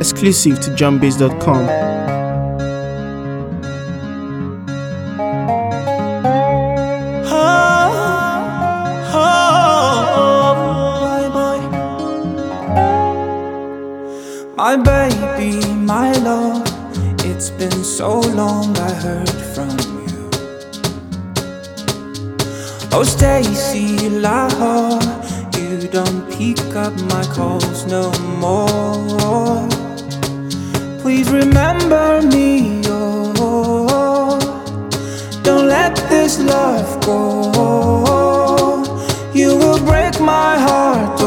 Exclusive to JohnBase.com. My baby, my love, it's been so long I heard from you. Oh Stacy, Lahore, you don't pick up my calls no more. Please remember me, oh, don't let this love go. You will break my heart,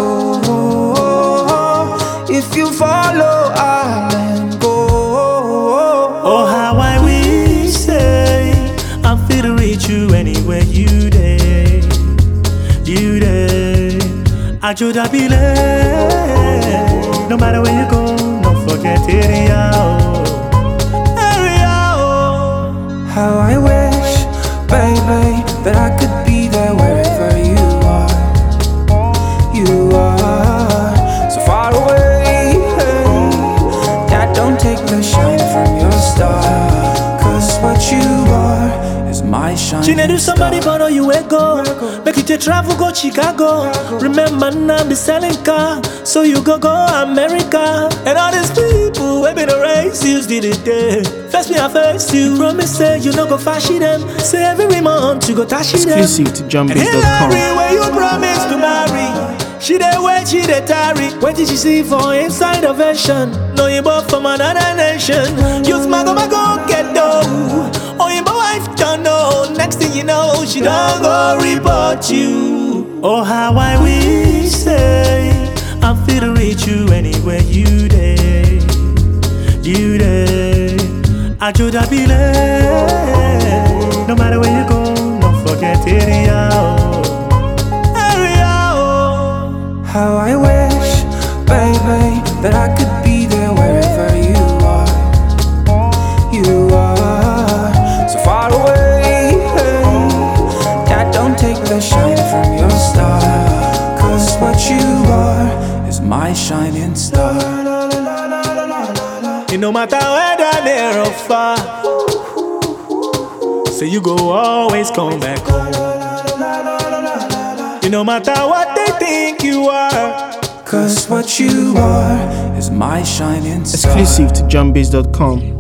oh, if you follow, I'll let go. Oh, how I wish, say, I'm fit to reach you anywhere you day, you day. I should have been there. No matter where you go, don't forget area, area. How I wish, baby, that I could be there wherever you are. You are so far away, that don't take the shine from your star. Cause what you are is my shining She need somebody star. but you will go. Make you take travel go Chicago. Remember now be selling car, so you go America. And all these people we been raised you did it there. First me I first you promise say you no go fashion them. Say every month you go tashi them. Exclusive to And JohnBase.com. where you promise to marry, she dey wait, she dey tarry. What did she see for inside a version? No you bought from another nation. Use mago get dough. Oh you wife don't know. Next thing you know, she don't go report you. Oh how I wish say I'm fit to reach you anywhere you day, you day. I should have been there. No matter where you go, don't forget area, area. How I wish, baby, that I could be there wherever you are. You are so far away, that don't take the shine from your star. Cause what you are is my shining star. It no matter whether near or far, so you go always come back home. It no matter what they think you are. Cause what you are is my shining star. Exclusive to JohnBase.com.